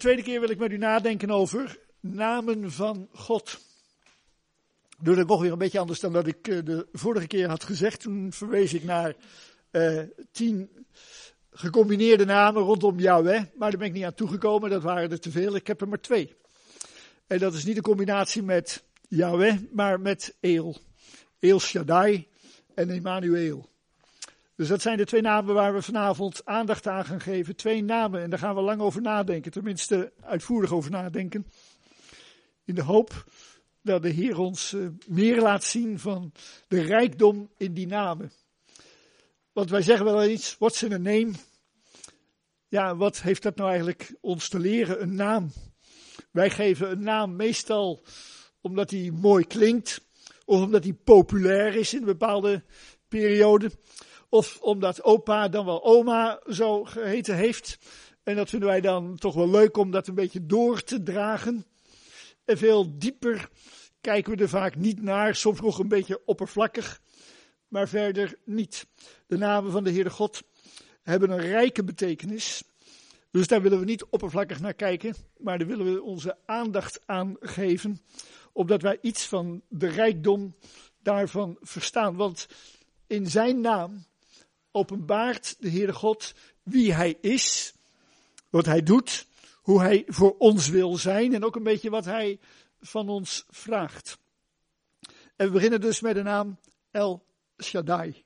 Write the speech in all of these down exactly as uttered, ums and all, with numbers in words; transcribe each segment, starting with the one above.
tweede keer wil ik met u nadenken over namen van God. Doe dat nog weer een beetje anders dan dat ik de vorige keer had gezegd. Toen verwees ik naar uh, tien gecombineerde namen rondom Yahweh. Maar daar ben ik niet aan toegekomen, dat waren er te veel. Ik heb er maar twee. En dat is niet een combinatie met Yahweh, maar met El. El Shaddai en Emmanuel. Dus dat zijn de twee namen waar we vanavond aandacht aan gaan geven. Twee namen en daar gaan we lang over nadenken. Tenminste uitvoerig over nadenken. In de hoop dat de Heer ons uh, meer laat zien van de rijkdom in die namen. Want wij zeggen wel eens, what's in a name? Ja, wat heeft dat nou eigenlijk ons te leren? Een naam. Wij geven een naam meestal omdat die mooi klinkt. Of omdat die populair is in een bepaalde periode. Of omdat opa dan wel oma zo geheten heeft. En dat vinden wij dan toch wel leuk om dat een beetje door te dragen. En veel dieper kijken we er vaak niet naar. Soms nog een beetje oppervlakkig. Maar verder niet. De namen van de Heere God hebben een rijke betekenis. Dus daar willen we niet oppervlakkig naar kijken. Maar daar willen we onze aandacht aan geven. Opdat wij iets van de rijkdom daarvan verstaan. Want in zijn naam openbaart de Heere God wie hij is. Wat hij doet. Hoe hij voor ons wil zijn. En ook een beetje wat hij van ons vraagt. En we beginnen dus met de naam El Shaddai.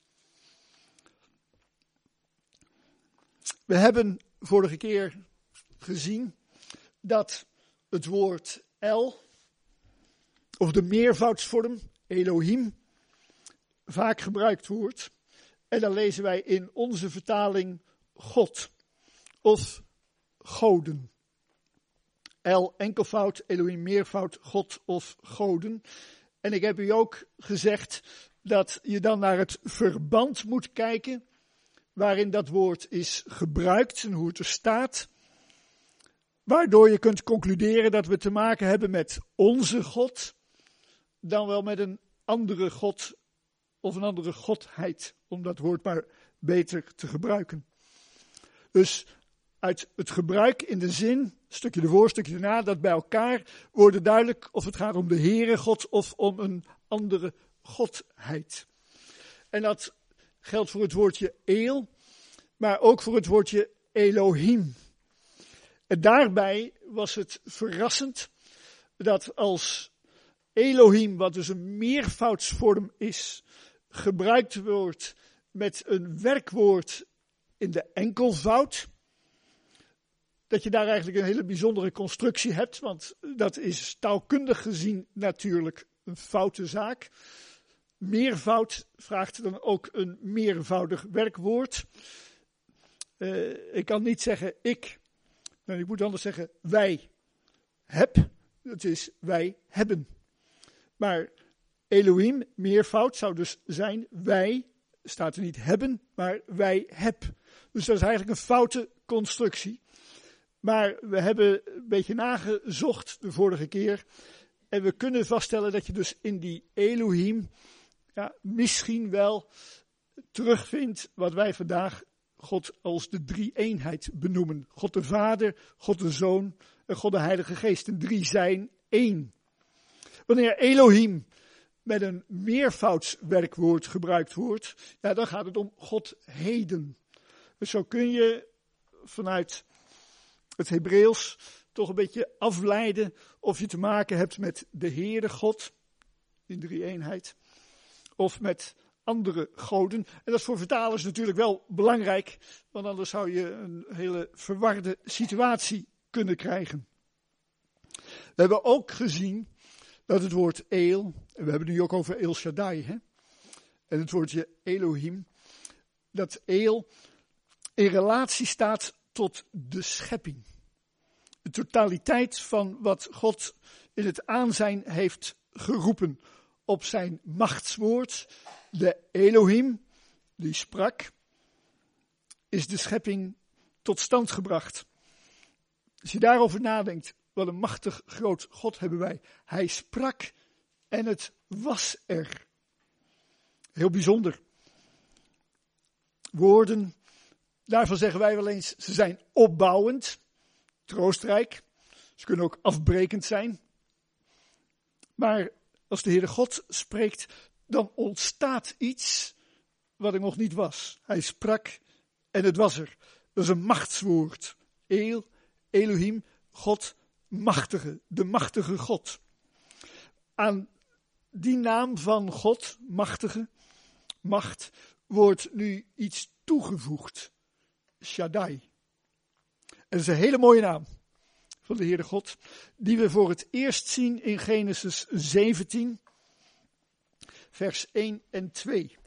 We hebben vorige keer gezien dat het woord El, of de meervoudsvorm Elohim, vaak gebruikt wordt. En dan lezen wij in onze vertaling God of goden. El enkelvoud, Elohim meervoud, God of goden. En ik heb u ook gezegd dat je dan naar het verband moet kijken waarin dat woord is gebruikt en hoe het er staat. Waardoor je kunt concluderen dat we te maken hebben met onze God, dan wel met een andere God of een andere godheid, om dat woord maar beter te gebruiken. Dus uit het gebruik in de zin, stukje ervoor, stukje erna, dat bij elkaar worden duidelijk of het gaat om de Heere God of om een andere godheid. En dat geldt voor het woordje El, maar ook voor het woordje Elohim. En daarbij was het verrassend dat als Elohim, wat dus een meervoudsvorm is, gebruikt wordt met een werkwoord in de enkelvoud, dat je daar eigenlijk een hele bijzondere constructie hebt, want dat is taalkundig gezien natuurlijk een foute zaak. Meervoud vraagt dan ook een meervoudig werkwoord. Uh, ik kan niet zeggen ik, nou, ik moet anders zeggen wij heb, dat is wij hebben. Maar Elohim, meervoud, zou dus zijn wij, staat er niet hebben, maar wij heb. Dus dat is eigenlijk een foute constructie. Maar we hebben een beetje nagezocht de vorige keer. En we kunnen vaststellen dat je dus in die Elohim ja, misschien wel terugvindt wat wij vandaag God als de drie-eenheid benoemen. God de Vader, God de Zoon en God de Heilige Geest. De drie zijn één. Wanneer Elohim met een meervoudswerkwoord gebruikt wordt, ja, dan gaat het om Godheden. Dus zo kun je vanuit het Hebreeuws toch een beetje afleiden of je te maken hebt met de Heere God, in drie-eenheid, of met andere goden. En dat is voor vertalers natuurlijk wel belangrijk, want anders zou je een hele verwarde situatie kunnen krijgen. We hebben ook gezien dat het woord El, en we hebben het nu ook over El Shaddai, hè? En het woordje Elohim, dat El in relatie staat tot de schepping. De totaliteit van wat God in het aanzijn heeft geroepen op zijn machtswoord. De Elohim, die sprak, is de schepping tot stand gebracht. Als je daarover nadenkt, wat een machtig groot God hebben wij. Hij sprak en het was er. Heel bijzonder. Woorden, daarvan zeggen wij wel eens, ze zijn opbouwend. troostrijk. Ze kunnen ook afbrekend zijn. Maar als de Heere God spreekt, dan ontstaat iets wat er nog niet was. Hij sprak en het was er. Dat is een machtswoord. El, Elohim, God, machtige, de machtige God. Aan die naam van God, machtige, macht, wordt nu iets toegevoegd. Shaddai. En dat is een hele mooie naam van de Heere God, die we voor het eerst zien in Genesis zeventien, vers één en twee.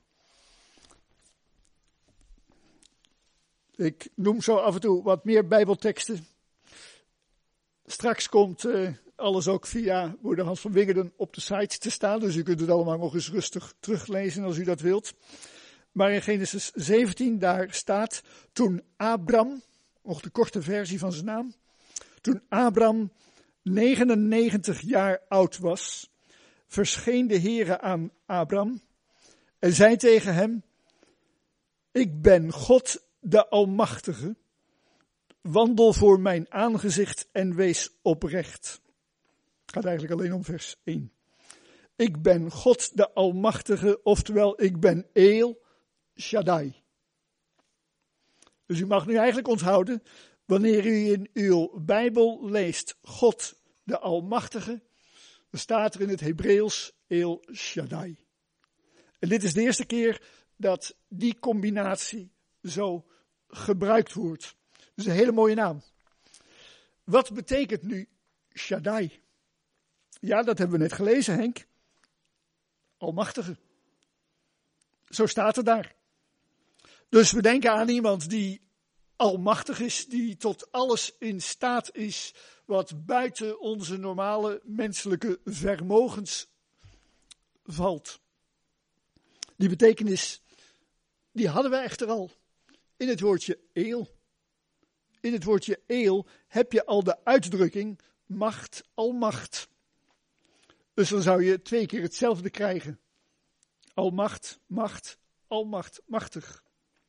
Ik noem zo af en toe wat meer Bijbelteksten. Straks komt uh, alles ook via Moeder Hans van Wingerden op de site te staan, dus u kunt het allemaal nog eens rustig teruglezen als u dat wilt. Maar in Genesis zeventien, daar staat, toen Abram, nog de korte versie van zijn naam, toen Abram negenennegentig jaar oud was, verscheen de Heere aan Abram en zei tegen hem, ik ben God de Almachtige, wandel voor mijn aangezicht en wees oprecht. Het gaat eigenlijk alleen om vers één. Ik ben God de Almachtige, oftewel ik ben El Shaddai. Dus u mag nu eigenlijk onthouden, wanneer u in uw Bijbel leest God de Almachtige, dan staat er in het Hebreeuws El Shaddai. En dit is de eerste keer dat die combinatie zo gebruikt wordt. Dat is een hele mooie naam. Wat betekent nu Shaddai? Ja, dat hebben we net gelezen, Henk. Almachtige. Zo staat het daar. Dus we denken aan iemand die almachtig is, die tot alles in staat is wat buiten onze normale menselijke vermogens valt. Die betekenis, die hadden we echter al in het woordje eel. In het woordje eel heb je al de uitdrukking macht, almacht. Dus dan zou je twee keer hetzelfde krijgen. Almacht, macht, almacht, machtig.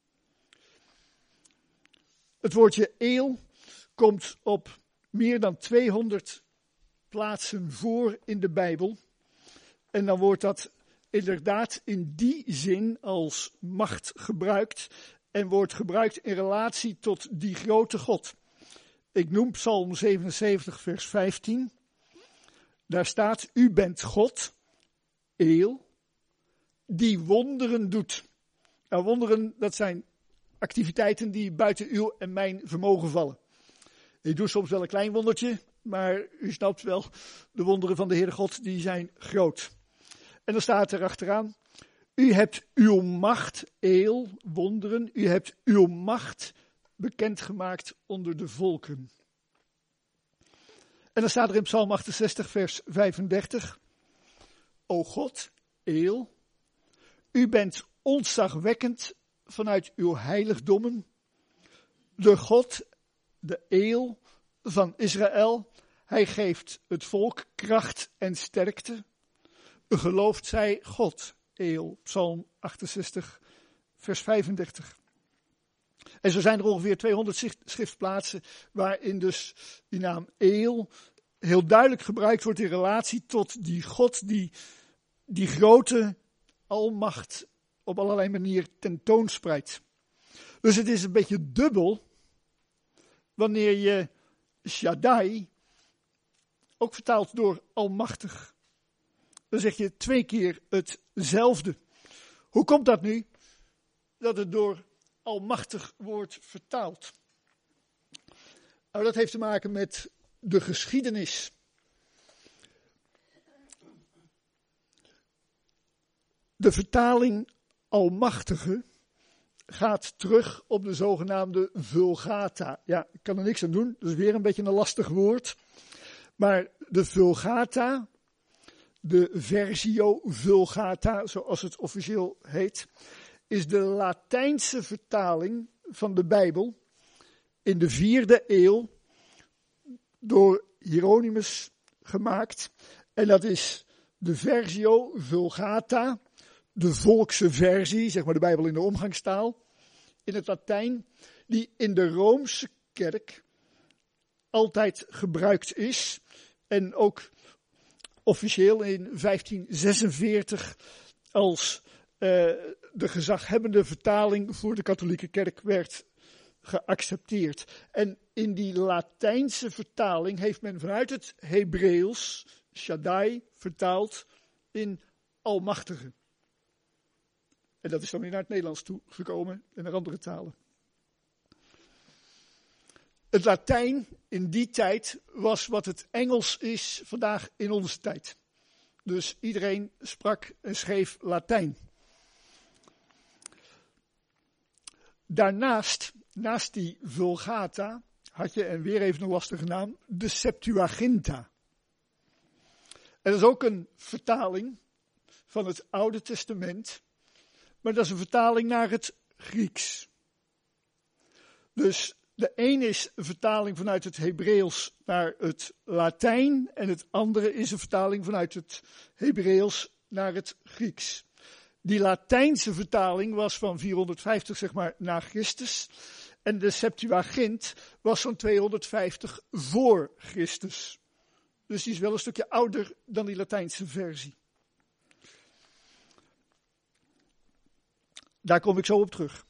Het woordje eel komt op meer dan tweehonderd plaatsen voor in de Bijbel. En dan wordt dat inderdaad in die zin als macht gebruikt. En wordt gebruikt in relatie tot die grote God. Ik noem Psalm zevenenzeventig vers vijftien. Daar staat, u bent God, eel, die wonderen doet. Nou, wonderen, dat zijn activiteiten die buiten uw en mijn vermogen vallen. Ik doe soms wel een klein wondertje, maar u snapt wel, de wonderen van de Heere God, die zijn groot. En dan staat er achteraan, u hebt uw macht, eel, wonderen, u hebt uw macht bekendgemaakt onder de volken. En dan staat er in Psalm achtenzestig vers vijfendertig, o God, eel, u bent ontzagwekkend vanuit uw heiligdommen, de God, de eel van Israël, hij geeft het volk kracht en sterkte, gelooft zij God, eel, Psalm achtenzestig vers vijfendertig. En zo zijn er ongeveer tweehonderd schriftplaatsen waarin dus die naam eel heel duidelijk gebruikt wordt in relatie tot die God die die grote almacht op allerlei manieren tentoonspreidt. Dus het is een beetje dubbel wanneer je Shaddai ook vertaalt door almachtig. Dan zeg je twee keer hetzelfde. Hoe komt dat nu? Dat het door almachtig wordt vertaald. Nou, dat heeft te maken met de geschiedenis. De vertaling almachtige gaat terug op de zogenaamde Vulgata. Ja, ik kan er niks aan doen, dat is weer een beetje een lastig woord. Maar de Vulgata, de Versio Vulgata, zoals het officieel heet, is de Latijnse vertaling van de Bijbel in de vierde eeuw door Hieronymus gemaakt. En dat is de Versio Vulgata, de volkse versie, zeg maar de Bijbel in de omgangstaal, in het Latijn, die in de Roomse kerk altijd gebruikt is. En ook officieel in vijftien zesenveertig als uh, de gezaghebbende vertaling voor de katholieke kerk werd geaccepteerd. En in die Latijnse vertaling heeft men vanuit het Hebreeuws Shaddai vertaald in Almachtige. En dat is dan weer naar het Nederlands toegekomen en naar andere talen. Het Latijn in die tijd was wat het Engels is vandaag in onze tijd. Dus iedereen sprak en schreef Latijn. Daarnaast, naast die Vulgata, had je, en weer even een lastige naam, de Septuaginta. En dat is ook een vertaling van het Oude Testament, maar dat is een vertaling naar het Grieks. Dus de een is een vertaling vanuit het Hebreeuws naar het Latijn en het andere is een vertaling vanuit het Hebreeuws naar het Grieks. Die Latijnse vertaling was van vierhonderdvijftig zeg maar na Christus en de Septuagint was van tweehonderdvijftig voor Christus. Dus die is wel een stukje ouder dan die Latijnse versie. Daar kom ik zo op terug.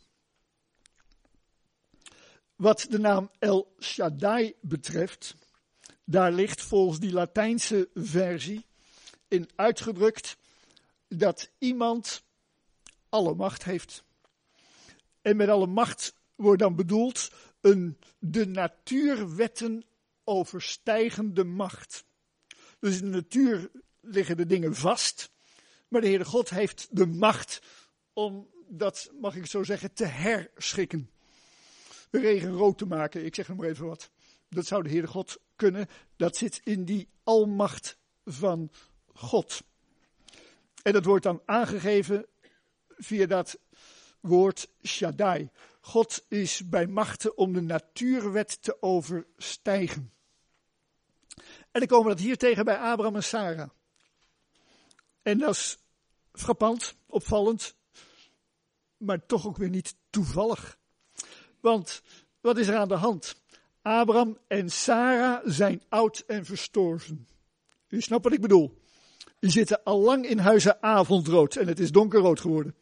Wat de naam El Shaddai betreft, daar ligt volgens die Latijnse versie in uitgedrukt dat iemand alle macht heeft. En met alle macht wordt dan bedoeld een de natuurwetten overstijgende macht. Dus in de natuur liggen de dingen vast, maar de Heere God heeft de macht om dat, mag ik zo zeggen, te herschikken. De regen rood te maken, ik zeg nog maar even wat. Dat zou de Heere God kunnen. Dat zit in die almacht van God. En dat wordt dan aangegeven via dat woord Shaddai. God is bij machten om de natuurwet te overstijgen. En dan komen we dat hier tegen bij Abraham en Sarah. En dat is frappant, opvallend, maar toch ook weer niet toevallig. Want wat is er aan de hand? Abraham en Sarah zijn oud en verstorven. U snapt wat ik bedoel. Die zitten al lang in huizen avondrood en het is donkerrood geworden.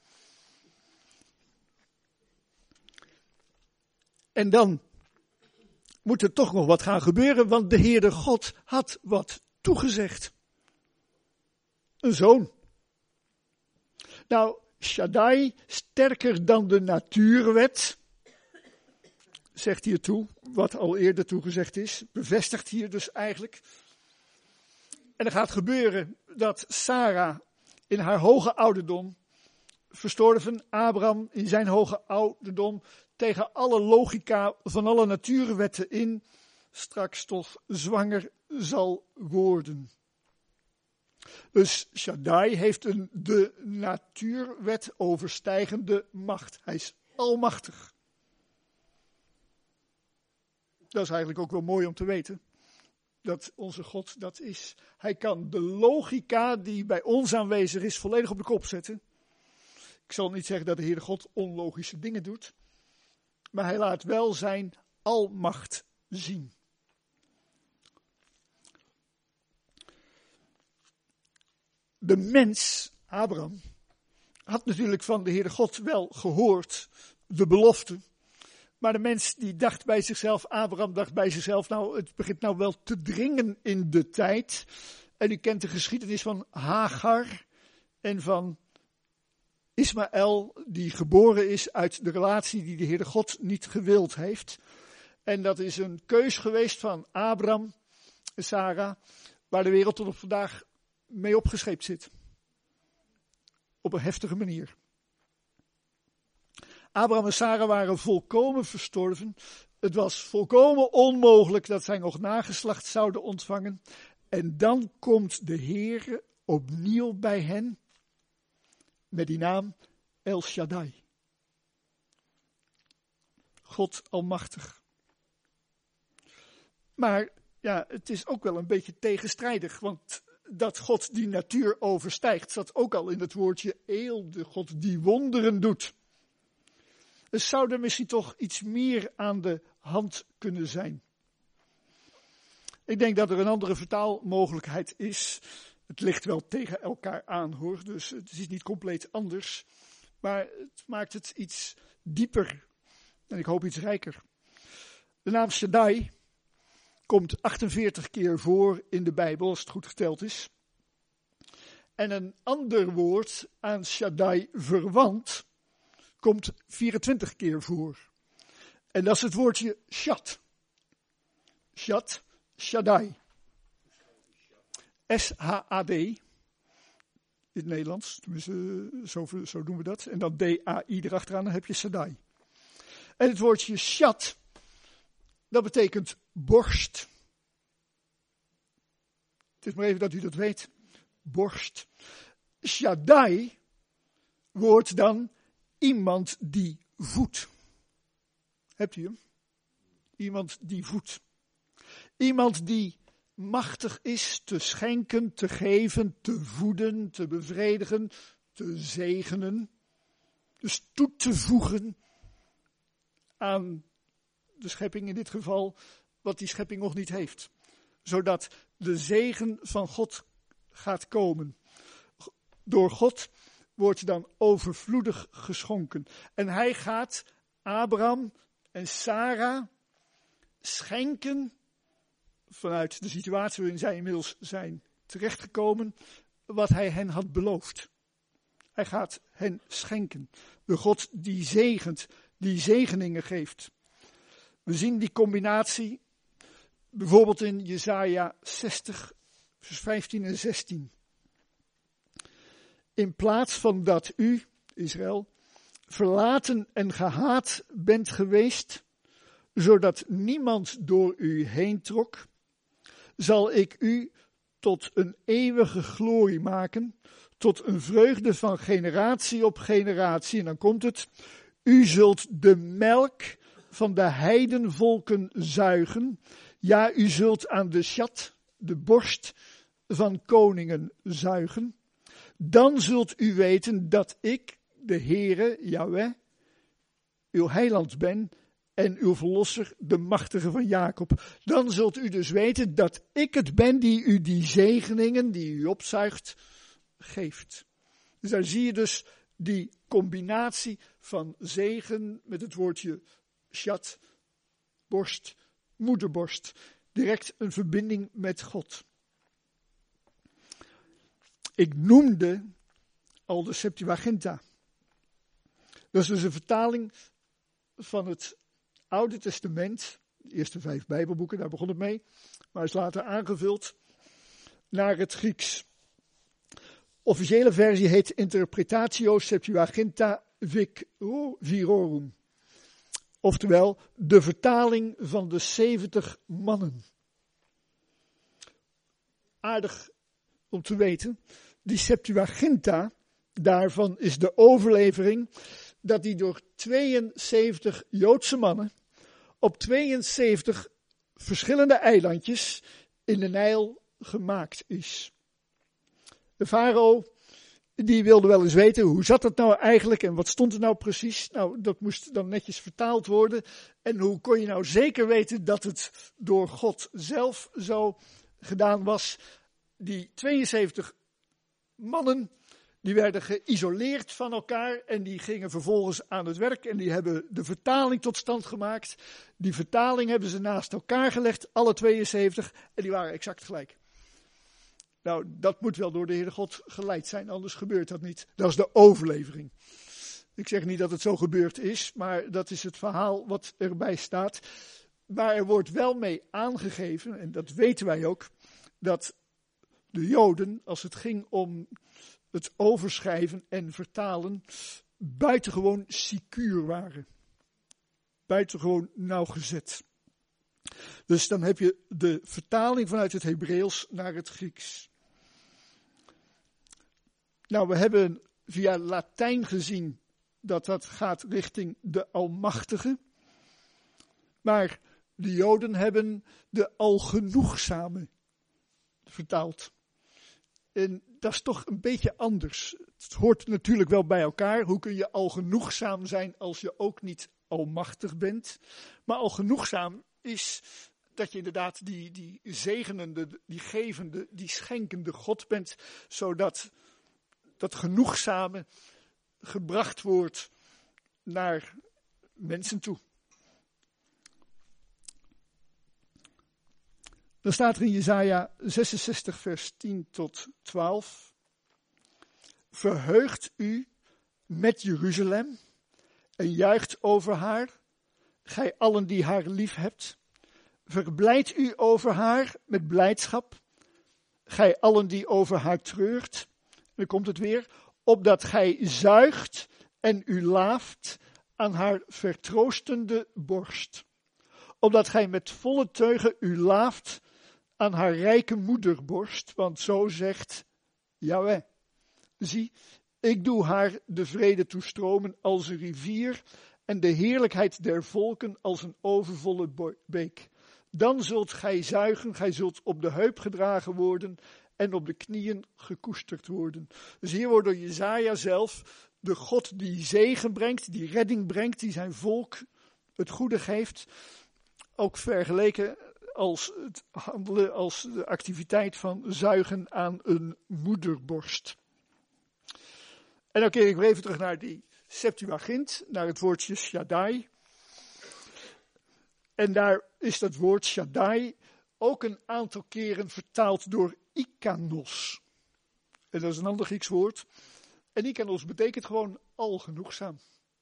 En dan moet er toch nog wat gaan gebeuren, want de Heere God had wat toegezegd. Een zoon. Nou, Shaddai, sterker dan de natuurwet, zegt hier toe, wat al eerder toegezegd is, bevestigt hier dus eigenlijk. En er gaat gebeuren dat Sarah in haar hoge ouderdom, verstorven Abraham in zijn hoge ouderdom, tegen alle logica van alle natuurwetten in, straks toch zwanger zal worden. Dus Shaddai heeft een de natuurwet overstijgende macht. Hij is almachtig. Dat is eigenlijk ook wel mooi om te weten. Dat onze God dat is. Hij kan de logica die bij ons aanwezig is volledig op de kop zetten. Ik zal niet zeggen dat de Heere God onlogische dingen doet. Maar hij laat wel zijn almacht zien. De mens, Abraham, had natuurlijk van de Heere God wel gehoord, de belofte. Maar de mens die dacht bij zichzelf, Abraham dacht bij zichzelf, nou het begint nou wel te dringen in de tijd. En u kent de geschiedenis van Hagar en van Ismaël, die geboren is uit de relatie die de Heere God niet gewild heeft. En dat is een keus geweest van Abraham en Sarah, waar de wereld tot op vandaag mee opgescheept zit. Op een heftige manier. Abraham en Sarah waren volkomen verstorven. Het was volkomen onmogelijk dat zij nog nageslacht zouden ontvangen. En dan komt de Heere opnieuw bij hen met die naam El Shaddai. God almachtig. Maar ja, het is ook wel een beetje tegenstrijdig, want dat God die natuur overstijgt, zat ook al in het woordje eel, de God die wonderen doet. Er zou er misschien toch iets meer aan de hand kunnen zijn. Ik denk dat er een andere vertaalmogelijkheid is. Het ligt wel tegen elkaar aan hoor, dus het is niet compleet anders. Maar het maakt het iets dieper en ik hoop iets rijker. De naam Shaddai komt achtenveertig keer voor in de Bijbel, als het goed geteld is. En een ander woord aan Shaddai verwant komt vierentwintig keer voor. En dat is het woordje Shad. Shad, Shaddai. S H A D. In het Nederlands, tenminste zo, zo doen we dat. En dan D A I erachteraan, dan heb je Shaddai. En het woordje Shad, dat betekent borst. Het is maar even dat u dat weet. Borst. Shaddai wordt dan iemand die voedt. Hebt u hem? Iemand die voedt. Iemand die machtig is te schenken, te geven, te voeden, te bevredigen, te zegenen. Dus toe te voegen aan de schepping in dit geval, wat die schepping nog niet heeft. Zodat de zegen van God gaat komen. Door God wordt dan overvloedig geschonken. En hij gaat Abraham en Sarah schenken, vanuit de situatie waarin zij inmiddels zijn terechtgekomen, wat hij hen had beloofd. Hij gaat hen schenken. De God die zegent, die zegeningen geeft. We zien die combinatie bijvoorbeeld in Jesaja zestig, vers vijftien en zestien. In plaats van dat u, Israël, verlaten en gehaat bent geweest, zodat niemand door u heen trok, zal ik u tot een eeuwige glorie maken, tot een vreugde van generatie op generatie. En dan komt het, u zult de melk van de heidenvolken zuigen, ja, u zult aan de Shad, de borst van koningen, zuigen. Dan zult u weten dat ik, de Heere, Yahweh, uw heiland ben en uw verlosser, de machtige van Jacob. Dan zult u dus weten dat ik het ben die u die zegeningen, die u opzuigt, geeft. Dus daar zie je dus die combinatie van zegen met het woordje Shad, borst, moederborst. Direct een verbinding met God. Ik noemde al de Septuaginta. Dat is dus een vertaling van het Oude Testament, de eerste vijf Bijbelboeken, daar begon het mee, maar is later aangevuld naar het Grieks. Officiële versie heet Interpretatio Septuaginta Virorum. Oftewel, de vertaling van de zeventig mannen. Aardig om te weten, die Septuaginta, daarvan is de overlevering dat die door tweeënzeventig Joodse mannen op tweeënzeventig verschillende eilandjes in de Nijl gemaakt is. De farao, die wilde wel eens weten, hoe zat dat nou eigenlijk en wat stond er nou precies? Nou, dat moest dan netjes vertaald worden. En hoe kon je nou zeker weten dat het door God zelf zo gedaan was? Die tweeënzeventig mannen, die werden geïsoleerd van elkaar en die gingen vervolgens aan het werk en die hebben de vertaling tot stand gemaakt. Die vertaling hebben ze naast elkaar gelegd, alle tweeënzeventig, en die waren exact gelijk. Nou, dat moet wel door de Heere God geleid zijn, anders gebeurt dat niet. Dat is de overlevering. Ik zeg niet dat het zo gebeurd is, maar dat is het verhaal wat erbij staat. Maar er wordt wel mee aangegeven, en dat weten wij ook, dat de Joden, als het ging om het overschrijven en vertalen, buitengewoon secuur waren. Buitengewoon nauwgezet. Dus dan heb je de vertaling vanuit het Hebreeuws naar het Grieks. Nou, we hebben via Latijn gezien dat dat gaat richting de Almachtige. Maar de Joden hebben de Algenoegzame vertaald. En dat is toch een beetje anders. Het hoort natuurlijk wel bij elkaar. Hoe kun je algenoegzaam zijn als je ook niet almachtig bent? Maar algenoegzaam is dat je inderdaad die, die zegenende, die gevende, die schenkende God bent, zodat dat genoegzame gebracht wordt naar mensen toe. Dan staat er in Jesaja zesenzestig vers tien tot twaalf. Verheugt u met Jeruzalem en juicht over haar, gij allen die haar lief hebt. Verblijdt u over haar met blijdschap, gij allen die over haar treurt. En dan komt het weer, opdat gij zuigt en u laaft aan haar vertroostende borst. Opdat gij met volle teugen u laaft aan haar rijke moederborst, want zo zegt Jahweh. Zie, ik doe haar de vrede toestromen als een rivier en de heerlijkheid der volken als een overvolle beek. Dan zult gij zuigen, gij zult op de heup gedragen worden en op de knieën gekoesterd worden. Dus hier wordt door Jesaja zelf de God die zegen brengt, die redding brengt, die zijn volk het goede geeft, ook vergeleken als het handelen, als de activiteit van zuigen aan een moederborst. En dan keer ik weer even terug naar die Septuagint, naar het woordje Shaddai. En daar is dat woord Shaddai ook een aantal keren vertaald door Ikanos. En dat is een ander Grieks woord. En Ikanos betekent gewoon algenoegzaam.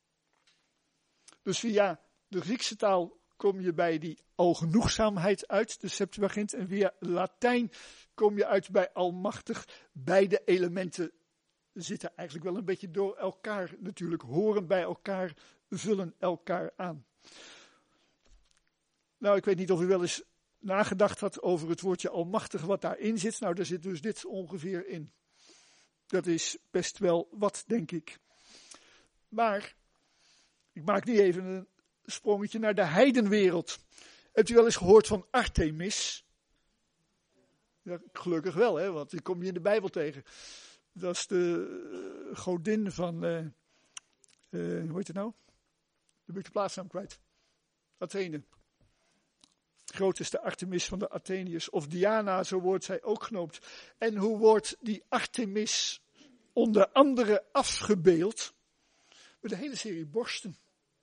Dus via de Griekse taal kom je bij die algenoegzaamheid uit, de Septuagint. En via Latijn kom je uit bij almachtig. Beide elementen zitten eigenlijk wel een beetje door elkaar natuurlijk, horen bij elkaar, vullen elkaar aan. Nou, ik weet niet of u wel eens nagedacht had over het woordje almachtig wat daarin zit. Nou, daar zit dus dit ongeveer in. Dat is best wel wat, denk ik. Maar, ik maak nu even een sprongetje naar de heidenwereld. Hebt u wel eens gehoord van Artemis? Ja, gelukkig wel, hè, want die kom je in de Bijbel tegen. Dat is de uh, godin van, uh, uh, hoe heet het nou? Dan ben ik de plaatsnaam kwijt. Athene. Grootste Artemis van de Atheniërs. Of Diana, zo wordt zij ook genoemd. En hoe wordt die Artemis onder andere afgebeeld? Met een hele serie borsten.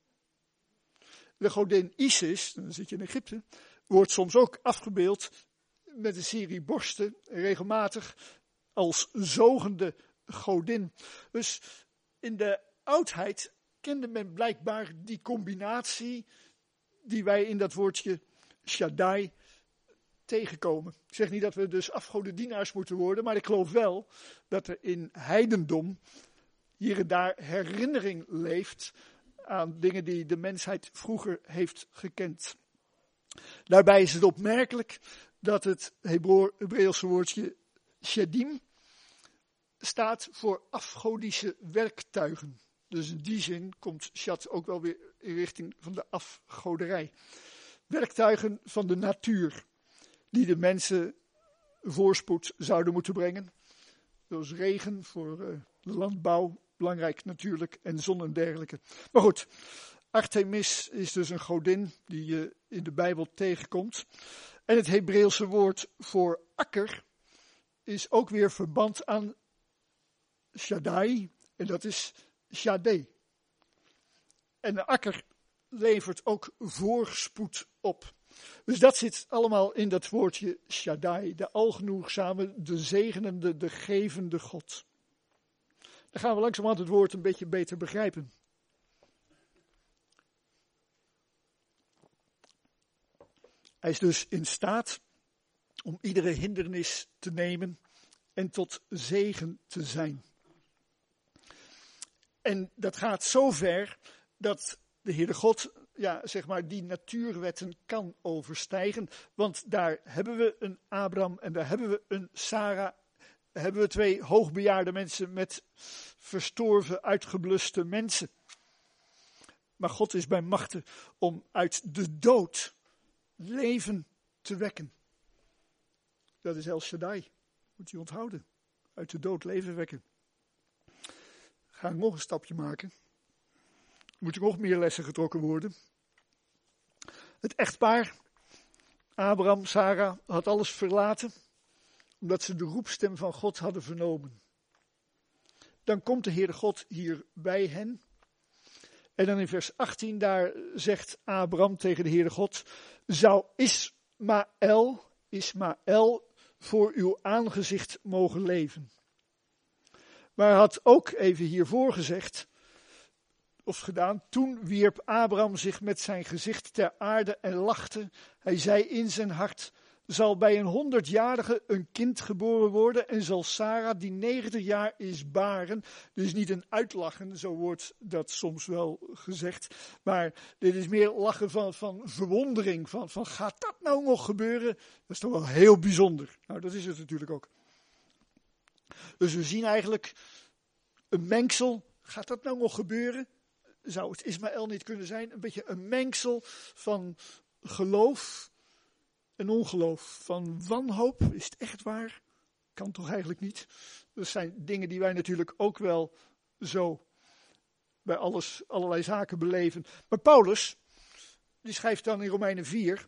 De godin Isis, dan zit je in Egypte, wordt soms ook afgebeeld met een serie borsten, regelmatig als zogende godin. Dus in de oudheid kende men blijkbaar die combinatie die wij in dat woordje Shaddai tegenkomen. Ik zeg niet dat we dus afgodendienaars moeten worden, maar ik geloof wel dat er in heidendom hier en daar herinnering leeft aan dingen die de mensheid vroeger heeft gekend. Daarbij is het opmerkelijk dat het Hebreeuwse woordje shadim staat voor afgodische werktuigen. Dus in die zin komt shad ook wel weer in richting van de afgoderij. Werktuigen van de natuur, die de mensen voorspoed zouden moeten brengen. Zoals regen voor uh, de landbouw, belangrijk natuurlijk, en zon en dergelijke. Maar goed, Artemis is dus een godin die je in de Bijbel tegenkomt. En het Hebreeuwse woord voor akker is ook weer verband aan Shaddai, en dat is Shaddai. En de akker levert ook voorspoed op. Dus dat zit allemaal in dat woordje Shaddai, de algenoegzame, de zegenende, de gevende God. Dan gaan we langzamerhand het woord een beetje beter begrijpen. Hij is dus in staat om iedere hindernis te nemen en tot zegen te zijn. En dat gaat zo ver dat de Heere God, ja, zeg maar, die natuurwetten kan overstijgen. Want daar hebben we een Abraham en daar hebben we een Sarah. Daar hebben we twee hoogbejaarde mensen met verstorven, uitgebluste mensen. Maar God is bij machte om uit de dood leven te wekken. Dat is El Shaddai. Moet je onthouden. Uit de dood leven wekken. Ga ik nog een stapje maken. Moet er nog meer lessen getrokken worden. Het echtpaar Abraham, Sarah had alles verlaten, omdat ze de roepstem van God hadden vernomen. Dan komt de Heere God hier bij hen. En dan in vers achttien, daar zegt Abraham tegen de Heere God: zou Ismaël, Ismaël voor uw aangezicht mogen leven? Maar hij had ook even hiervoor gezegd, of gedaan, toen wierp Abraham zich met zijn gezicht ter aarde en lachte. Hij zei in zijn hart: zal bij een honderdjarige een kind geboren worden en zal Sarah, die negentig jaar is, baren. Dus niet een uitlachen, zo wordt dat soms wel gezegd. Maar dit is meer lachen van, van verwondering, van, van gaat dat nou nog gebeuren? Dat is toch wel heel bijzonder. Nou, dat is het natuurlijk ook. Dus we zien eigenlijk een mengsel. Gaat dat nou nog gebeuren? Zou het Ismaël niet kunnen zijn? Een beetje een mengsel van geloof en ongeloof. Van wanhoop, is het echt waar? Kan toch eigenlijk niet? Dat zijn dingen die wij natuurlijk ook wel zo bij alles, allerlei zaken beleven. Maar Paulus, die schrijft dan in Romeinen vier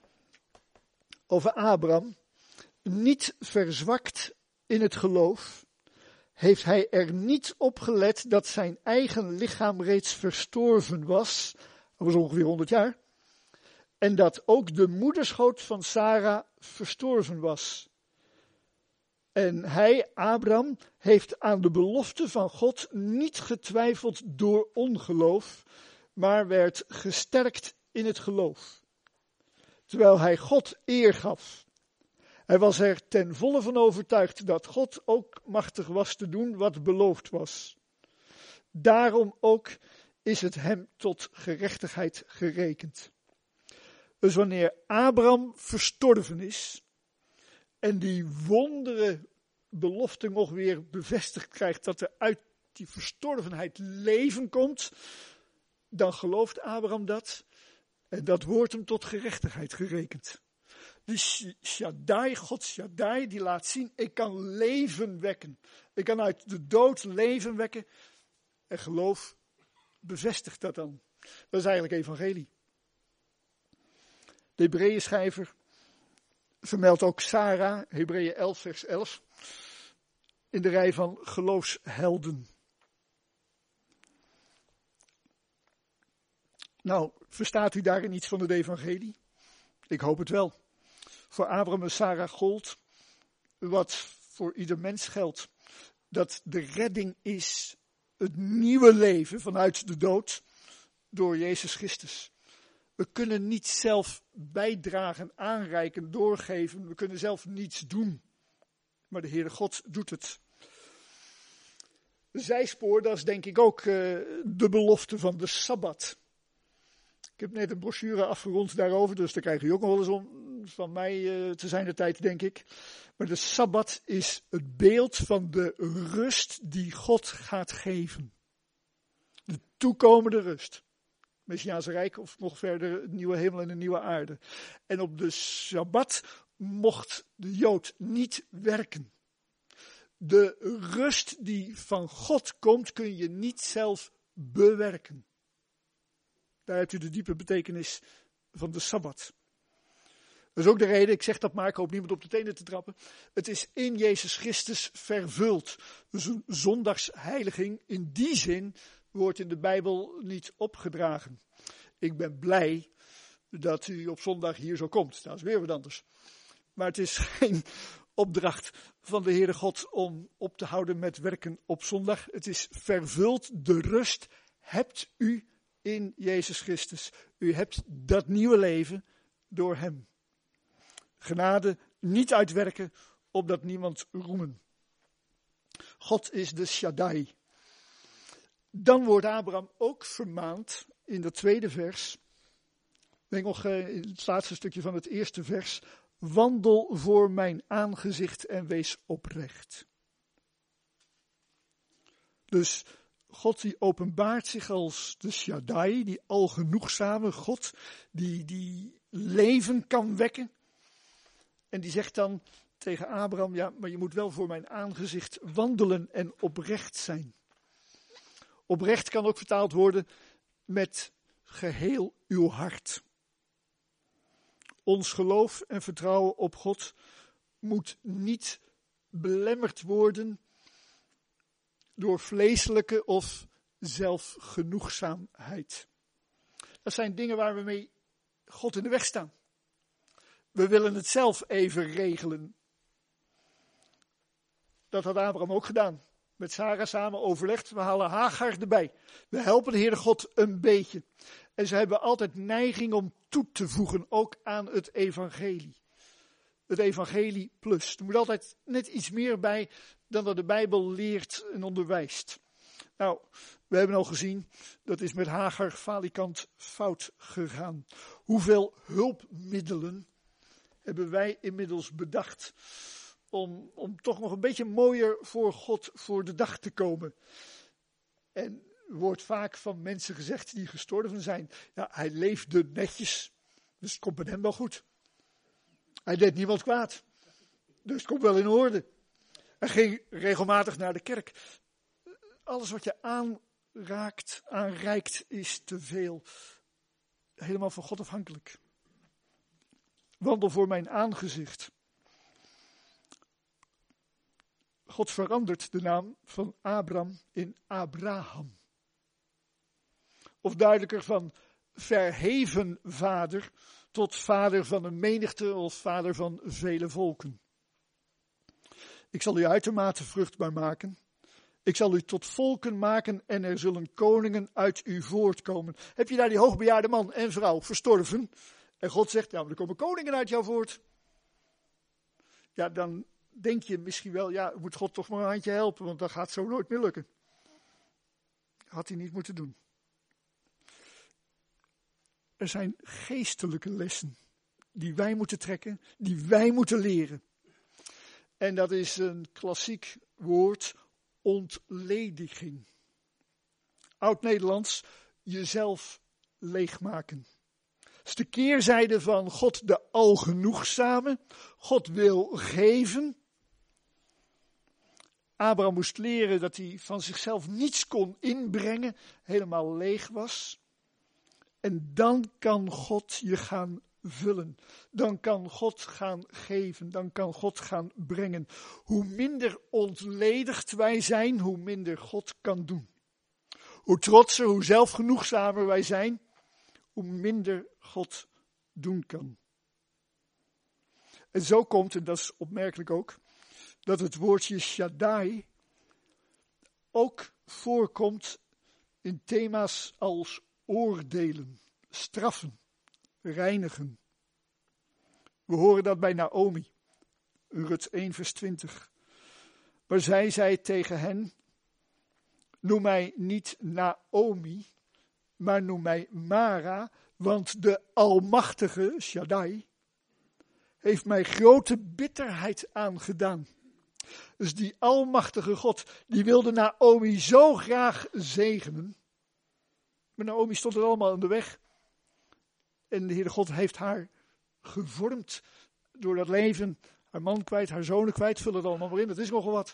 over Abraham: niet verzwakt in het geloof, heeft hij er niet op gelet dat zijn eigen lichaam reeds verstorven was. Dat was ongeveer honderd jaar. En dat ook de moederschoot van Sarah verstorven was. En hij, Abraham, heeft aan de belofte van God niet getwijfeld door ongeloof, maar werd gesterkt in het geloof. Terwijl hij God eer gaf. Hij was er ten volle van overtuigd dat God ook machtig was te doen wat beloofd was. Daarom ook is het hem tot gerechtigheid gerekend. Dus wanneer Abraham verstorven is en die wondere belofte nog weer bevestigd krijgt dat er uit die verstorvenheid leven komt, dan gelooft Abraham dat en dat wordt hem tot gerechtigheid gerekend. Dus Shaddai, God Shaddai, die laat zien, ik kan leven wekken. Ik kan uit de dood leven wekken. En geloof bevestigt dat dan. Dat is eigenlijk evangelie. De Hebreeën schrijver vermeldt ook Sarah, Hebreeën elf vers elf, in de rij van geloofshelden. Nou, verstaat u daarin iets van het evangelie? Ik hoop het wel. Voor Abraham en Sarah gold wat voor ieder mens geldt. Dat de redding is het nieuwe leven vanuit de dood door Jezus Christus. We kunnen niet zelf bijdragen, aanreiken, doorgeven. We kunnen zelf niets doen. Maar de Heere God doet het. De zijspoor, dat is denk ik ook uh, de belofte van de Sabbat. Ik heb net een brochure afgerond daarover, dus daar krijg je ook nog wel eens om van mij uh, te zijn de tijd, denk ik. Maar de Sabbat is het beeld van de rust die God gaat geven. De toekomende rust. Messiaanse Rijk of nog verder het nieuwe hemel en de nieuwe aarde. En op de Sabbat mocht de Jood niet werken. De rust die van God komt kun je niet zelf bewerken. Daar hebt u de diepe betekenis van de Sabbat. Dat is ook de reden, ik zeg dat maar, ik hoop niemand op de tenen te trappen. Het is in Jezus Christus vervuld. Dus een zondagsheiliging in die zin wordt in de Bijbel niet opgedragen. Ik ben blij dat u op zondag hier zo komt. Dat is weer wat anders. Maar het is geen opdracht van de Heere God om op te houden met werken op zondag. Het is vervuld, de rust hebt u in Jezus Christus. U hebt dat nieuwe leven door hem. Genade niet uitwerken, opdat niemand roemen. God is de Shaddai. Dan wordt Abraham ook vermaand in dat tweede vers. Ik denk nog uh, in het laatste stukje van het eerste vers. Wandel voor mijn aangezicht en wees oprecht. Dus God die openbaart zich als de Shaddai, die algenoegzame God, die, die leven kan wekken. En die zegt dan tegen Abraham, ja, maar je moet wel voor mijn aangezicht wandelen en oprecht zijn. Oprecht kan ook vertaald worden met geheel uw hart. Ons geloof en vertrouwen op God moet niet belemmerd worden door vleeselijke of zelfgenoegzaamheid. Dat zijn dingen waar we mee God in de weg staan. We willen het zelf even regelen. Dat had Abraham ook gedaan. Met Sarah samen overlegd, we halen Hagar erbij. We helpen de Heere God een beetje. En ze hebben altijd neiging om toe te voegen, ook aan het evangelie. Het evangelie plus. Er moet altijd net iets meer bij dan dat de Bijbel leert en onderwijst. Nou, we hebben al gezien, dat is met Hagar falikant fout gegaan. Hoeveel hulpmiddelen hebben wij inmiddels bedacht om, om toch nog een beetje mooier voor God voor de dag te komen. En er wordt vaak van mensen gezegd die gestorven zijn, ja, hij leefde netjes, dus het komt met hem wel goed. Hij deed niemand kwaad, dus het komt wel in orde. Hij ging regelmatig naar de kerk. Alles wat je aanraakt, aanreikt, is te veel. Helemaal van God afhankelijk. Wandel voor mijn aangezicht. God verandert de naam van Abram in Abraham. Of duidelijker van verheven vader tot vader van een menigte of vader van vele volken. Ik zal u uitermate vruchtbaar maken. Ik zal u tot volken maken en er zullen koningen uit u voortkomen. Heb je daar die hoogbejaarde man en vrouw verstorven? En God zegt, ja, maar er komen koningen uit jou voort. Ja, dan denk je misschien wel, ja, moet God toch maar een handje helpen, want dat gaat zo nooit meer lukken. Had hij niet moeten doen. Er zijn geestelijke lessen die wij moeten trekken, die wij moeten leren. En dat is een klassiek woord, ontlediging. Oud-Nederlands, jezelf leegmaken. Dat is de keerzijde van God de algenoegzame. God wil geven. Abraham moest leren dat hij van zichzelf niets kon inbrengen, helemaal leeg was. En dan kan God je gaan vullen. Dan kan God gaan geven. Dan kan God gaan brengen. Hoe minder ontledigd wij zijn, hoe minder God kan doen. Hoe trotser, hoe zelfgenoegzamer wij zijn, hoe minder God doen kan. En zo komt, en dat is opmerkelijk ook, dat het woordje Shaddai ook voorkomt in thema's als oordelen, straffen, reinigen. We horen dat bij Naomi, Rut één vers twintig. Maar zij zei tegen hen, noem mij niet Naomi, maar noem mij Mara, want de Almachtige, Shaddai, heeft mij grote bitterheid aangedaan. Dus die Almachtige God, die wilde Naomi zo graag zegenen. Maar Naomi stond er allemaal in de weg. En de Heere God heeft haar gevormd door dat leven. Haar man kwijt, haar zonen kwijt, vul het allemaal maar in. Dat is nogal wat.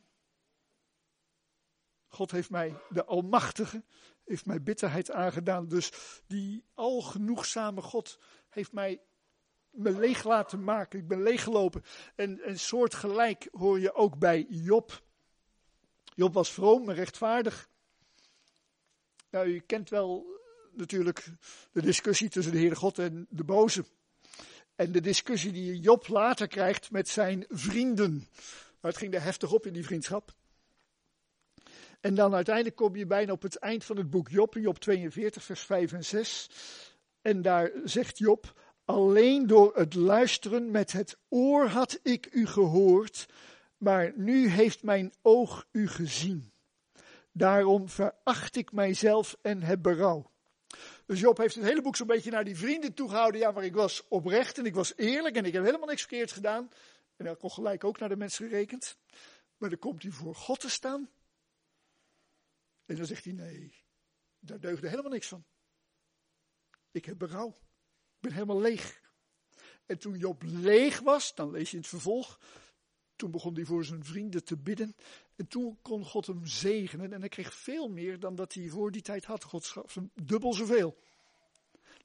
God heeft mij, de Almachtige, heeft mij bitterheid aangedaan. Dus die algenoegzame God heeft mij me leeg laten maken. Ik ben leeggelopen. En een soort gelijk hoor je ook bij Job. Job was vroom en rechtvaardig. Nou, u kent wel natuurlijk de discussie tussen de Heere God en de boze. En de discussie die Job later krijgt met zijn vrienden. Nou, het ging er heftig op in die vriendschap. En dan uiteindelijk kom je bijna op het eind van het boek Job, in Job tweeënveertig, vers vijf en zes. En daar zegt Job, alleen door het luisteren met het oor had ik u gehoord, maar nu heeft mijn oog u gezien. Daarom veracht ik mijzelf en heb berouw. Dus Job heeft het hele boek zo'n beetje naar die vrienden toegehouden. Ja, maar ik was oprecht en ik was eerlijk en ik heb helemaal niks verkeerd gedaan. En dat kon gelijk ook naar de mensen gerekend. Maar dan komt hij voor God te staan. En dan zegt hij, nee, daar deugde helemaal niks van. Ik heb berouw. Ik ben helemaal leeg. En toen Job leeg was, dan lees je in het vervolg, toen begon hij voor zijn vrienden te bidden. En toen kon God hem zegenen. En hij kreeg veel meer dan dat hij voor die tijd had. God gaf hem dubbel zoveel.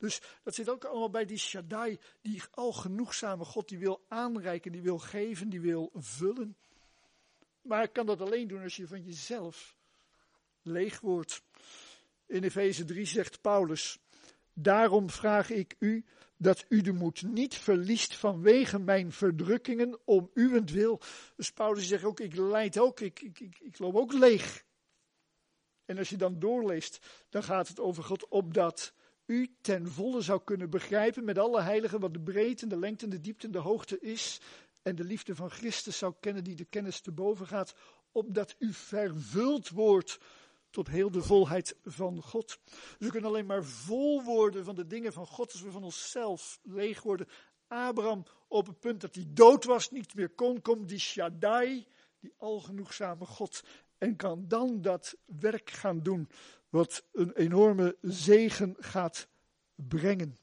Dus dat zit ook allemaal bij die Shaddai, die algenoegzame God, die wil aanreiken, die wil geven, die wil vullen. Maar hij kan dat alleen doen als je van jezelf leeg wordt. In Efeze drie zegt Paulus: daarom vraag ik u dat u de moed niet verliest vanwege mijn verdrukkingen om uwentwil. Dus Paulus zegt ook, ik lijd ook, ik, ik, ik, ik loop ook leeg. En als je dan doorleest, dan gaat het over God, opdat u ten volle zou kunnen begrijpen met alle heiligen wat de breedte, de lengte, de diepte en de hoogte is. En de liefde van Christus zou kennen die de kennis te boven gaat. Opdat u vervuld wordt tot heel de volheid van God. Dus we kunnen alleen maar vol worden van de dingen van God als we van onszelf leeg worden. Abraham op het punt dat hij dood was, niet meer kon, komt die Shaddai, die algenoegzame God. En kan dan dat werk gaan doen wat een enorme zegen gaat brengen.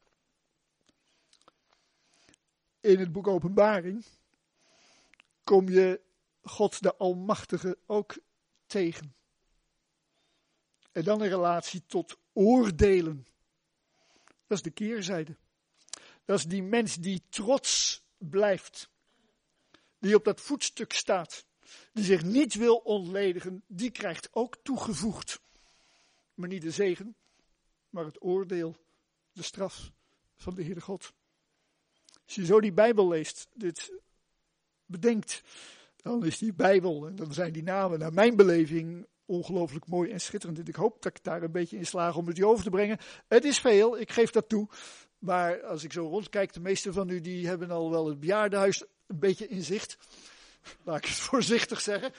In het boek Openbaring kom je God de Almachtige ook tegen. En dan in relatie tot oordelen. Dat is de keerzijde. Dat is die mens die trots blijft. Die op dat voetstuk staat. Die zich niet wil ontledigen. Die krijgt ook toegevoegd. Maar niet de zegen. Maar het oordeel. De straf van de Heere God. Als je zo die Bijbel leest. Dit bedenkt. Dan is die Bijbel. En dan zijn die namen naar mijn beleving ongelooflijk mooi en schitterend. En ik hoop dat ik daar een beetje in slaag om het je over te brengen. Het is veel, ik geef dat toe. Maar als ik zo rondkijk, de meeste van u die hebben al wel het bejaardenhuis een beetje in zicht. Laat ik het voorzichtig zeggen.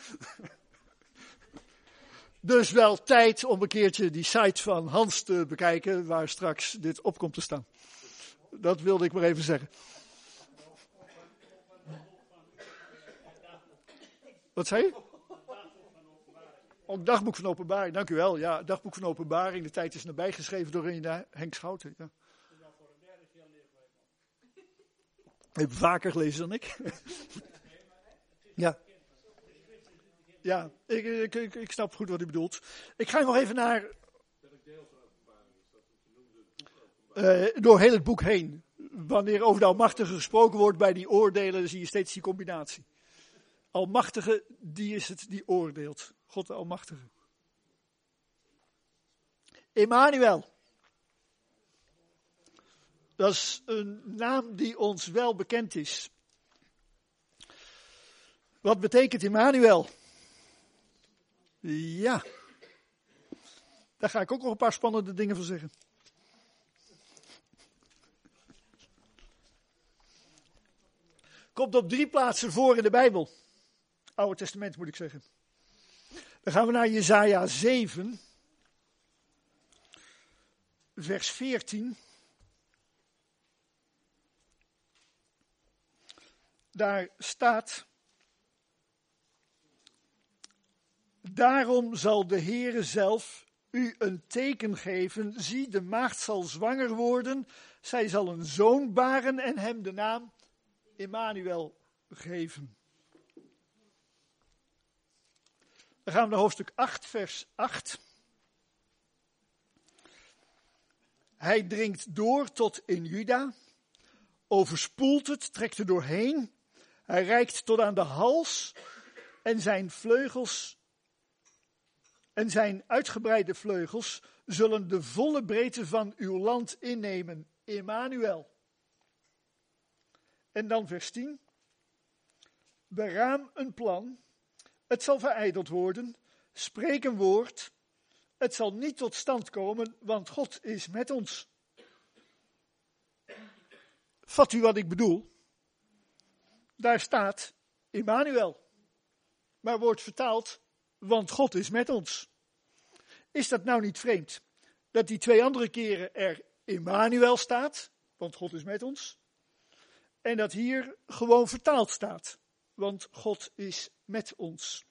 Dus wel tijd om een keertje die site van Hans te bekijken, waar straks dit op komt te staan. Dat wilde ik maar even zeggen. Wat zei je? Ook dagboek van openbaring, dank u wel. Ja, dagboek van openbaring. De tijd is nabij geschreven door Henk Schouten. Ja. Ik heb vaker gelezen dan ik. Ja. Ja, ik, ik, ik, ik snap goed wat u bedoelt. Ik ga nog even naar... Uh, door heel het boek heen. Wanneer over de Almachtige gesproken wordt bij die oordelen, zie je steeds die combinatie. Almachtige, die is het die oordeelt. God de Almachtige. Emmanuel. Dat is een naam die ons wel bekend is. Wat betekent Emmanuel? Ja. Daar ga ik ook nog een paar spannende dingen van zeggen. Komt op drie plaatsen voor in de Bijbel. Oude Testament moet ik zeggen. Dan gaan we naar Jesaja zeven. Vers veertien. Daar staat: daarom zal de Heere zelf u een teken geven. Zie, de maagd zal zwanger worden. Zij zal een zoon baren en hem de naam Emmanuel geven. Dan gaan we naar hoofdstuk acht, vers acht. Hij dringt door tot in Juda, overspoelt het, trekt er doorheen. Hij reikt tot aan de hals en zijn vleugels en zijn uitgebreide vleugels zullen de volle breedte van uw land innemen. Emmanuel. En dan vers tien. Beraam een plan. Het zal verijdeld worden. Spreek een woord. Het zal niet tot stand komen, want God is met ons. Vat u wat ik bedoel? Daar staat Emmanuel. Maar wordt vertaald, want God is met ons. Is dat nou niet vreemd? Dat die twee andere keren er Emmanuel staat, want God is met ons. En dat hier gewoon vertaald staat, want God is met ons.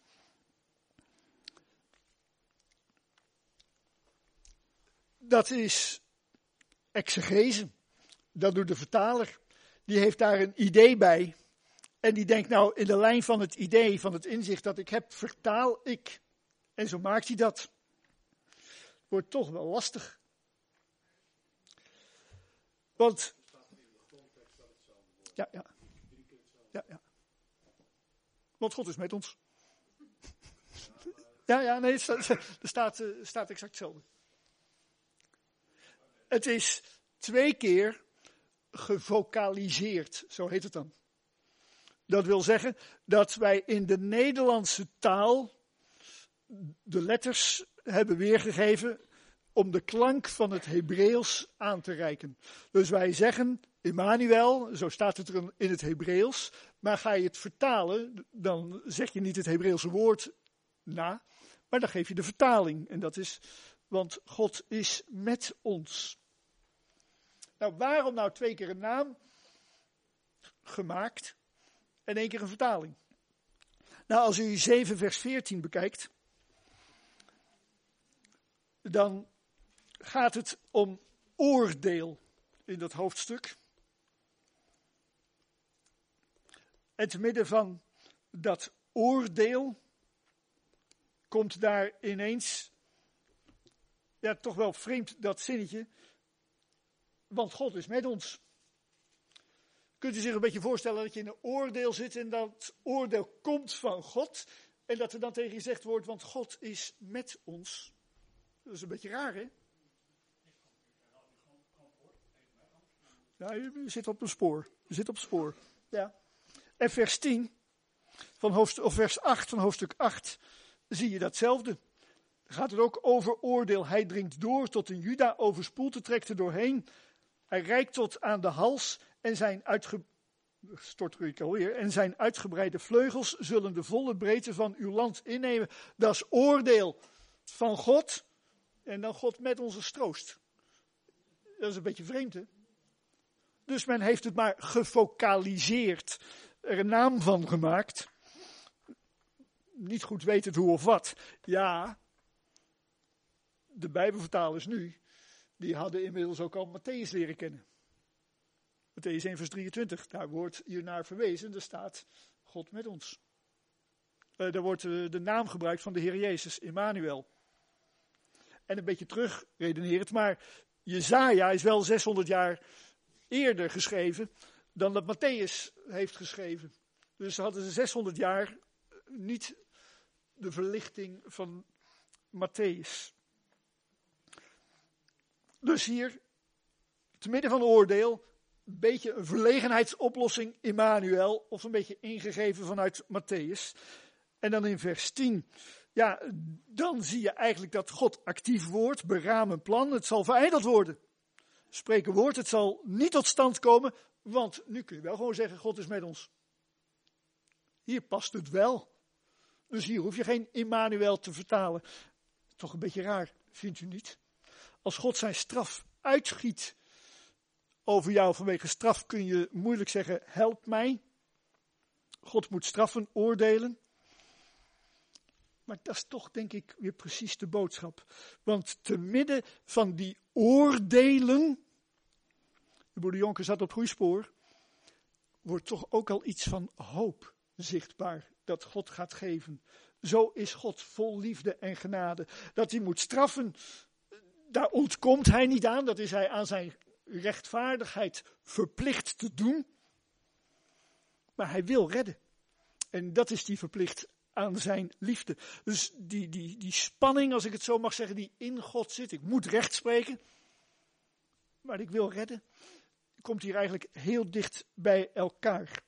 Dat is exegese. Dat doet de vertaler. Die heeft daar een idee bij. En die denkt nou in de lijn van het idee, van het inzicht dat ik heb, vertaal ik. En zo maakt hij dat. Wordt toch wel lastig. Want, ja, ja. Ja, ja. Want God is met ons. Ja, ja, nee, er staat, er staat, er staat exact hetzelfde. Het is twee keer gevokaliseerd, zo heet het dan. Dat wil zeggen dat wij in de Nederlandse taal de letters hebben weergegeven om de klank van het Hebreeuws aan te reiken. Dus wij zeggen Immanuel, zo staat het er in het Hebreeuws, maar ga je het vertalen, dan zeg je niet het Hebreeuwse woord na, maar dan geef je de vertaling. En dat is, want God is met ons. Nou, waarom nou twee keer een naam gemaakt en één keer een vertaling? Nou, als u zeven vers veertien bekijkt, dan gaat het om oordeel in dat hoofdstuk. En te midden van dat oordeel komt daar ineens, ja, toch wel vreemd dat zinnetje, want God is met ons. Kunt u zich een beetje voorstellen dat je in een oordeel zit en dat oordeel komt van God en dat er dan tegen je gezegd wordt, want God is met ons. Dat is een beetje raar, hè? Ja, je zit op een spoor. Je zit op spoor. Ja. En vers tien, van hoofdstuk, of vers acht van hoofdstuk acht, zie je datzelfde. Dan gaat het ook over oordeel. Hij dringt door tot een Juda, overspoelt het, trekt er doorheen. Hij reikt tot aan de hals en zijn, uitge... Stort ik alweer. en zijn uitgebreide vleugels zullen de volle breedte van uw land innemen. Dat is oordeel van God en dan God met ons als troost. Dat is een beetje vreemd, hè? Dus men heeft het maar gefocaliseerd, er een naam van gemaakt. Niet goed wetend hoe of wat. Ja, de Bijbelvertalers nu, die hadden inmiddels ook al Matthäus leren kennen. Matthäus één vers drieëntwintig, daar wordt hiernaar verwezen, er staat God met ons. Uh, daar wordt uh, de naam gebruikt van de Heer Jezus, Immanuel. En een beetje terug redenerend, maar Jesaja is wel zeshonderd jaar eerder geschreven dan dat Matthäus heeft geschreven. Dus hadden ze zeshonderd jaar niet de verlichting van Matthäus. Dus hier, te midden van oordeel, een beetje een verlegenheidsoplossing Immanuel, of een beetje ingegeven vanuit Matthäus. En dan in vers tien, ja, dan zie je eigenlijk dat God actief wordt, beraam een plan, het zal verijdeld worden. Spreek een woord, het zal niet tot stand komen, want nu kun je wel gewoon zeggen, God is met ons. Hier past het wel. Dus hier hoef je geen Immanuel te vertalen. Toch een beetje raar, vindt u niet? Als God zijn straf uitgiet over jou vanwege straf, kun je moeilijk zeggen, help mij. God moet straffen, oordelen. Maar dat is toch, denk ik, weer precies de boodschap. Want te midden van die oordelen, de broeder Jonker zat op het goede spoor, wordt toch ook al iets van hoop zichtbaar dat God gaat geven. Zo is God vol liefde en genade. Dat hij moet straffen, daar ontkomt hij niet aan. Dat is hij aan zijn rechtvaardigheid verplicht te doen. Maar hij wil redden. En dat is die verplicht aan zijn liefde. Dus die, die, die spanning, als ik het zo mag zeggen, die in God zit. Ik moet recht spreken, maar ik wil redden. Komt hier eigenlijk heel dicht bij elkaar.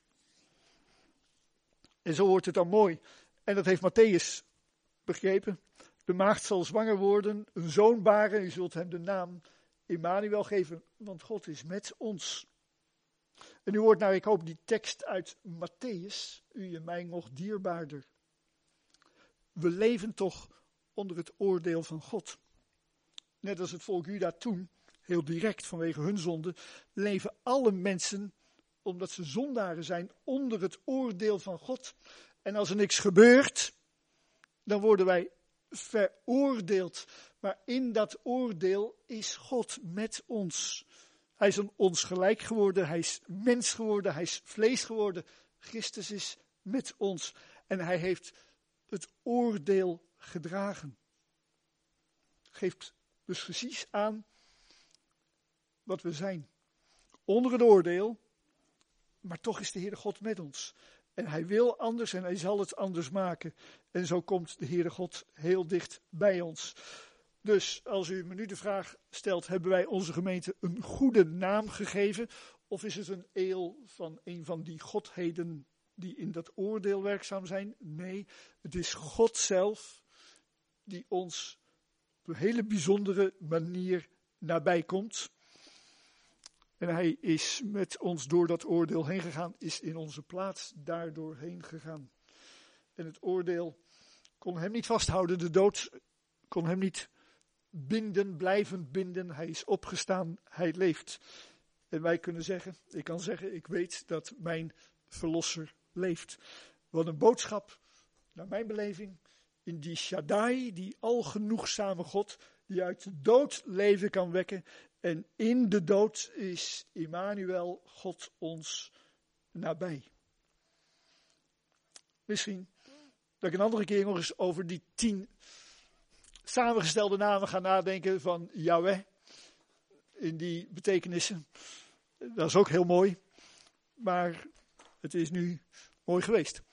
En zo wordt het dan mooi. En dat heeft Matthäus begrepen. De maagd zal zwanger worden, een zoon baren. U zult hem de naam Immanuel geven, want God is met ons. En u hoort nou, ik hoop, die tekst uit Matthäus, u en mij nog dierbaarder. We leven toch onder het oordeel van God. Net als het volk Juda toen, heel direct vanwege hun zonde, leven alle mensen, omdat ze zondaren zijn, onder het oordeel van God. En als er niks gebeurt, dan worden wij veroordeeld. Maar in dat oordeel is God met ons. Hij is aan ons gelijk geworden, hij is mens geworden, hij is vlees geworden. Christus is met ons en hij heeft het oordeel gedragen. Geeft dus precies aan wat we zijn. onder het oordeel, maar toch is de Heere God met ons. En hij wil anders en hij zal het anders maken. En zo komt de Heere God heel dicht bij ons. Dus als u me nu de vraag stelt, hebben wij onze gemeente een goede naam gegeven? Of is het een eeuw van een van die godheden die in dat oordeel werkzaam zijn? Nee, het is God zelf die ons op een hele bijzondere manier nabij komt. En hij is met ons door dat oordeel heen gegaan, is in onze plaats daardoor heen gegaan. En het oordeel kon hem niet vasthouden, de dood kon hem niet binden, blijvend binden. Hij is opgestaan, hij leeft. En wij kunnen zeggen, ik kan zeggen, ik weet dat mijn verlosser leeft. Wat een boodschap, naar mijn beleving, in die Shaddai, die algenoegzame God, die uit de dood leven kan wekken. En in de dood is Immanuel, God ons nabij. Misschien dat ik een andere keer nog eens over die tien samengestelde namen ga nadenken van Yahweh. In die betekenissen. Dat is ook heel mooi. Maar het is nu mooi geweest.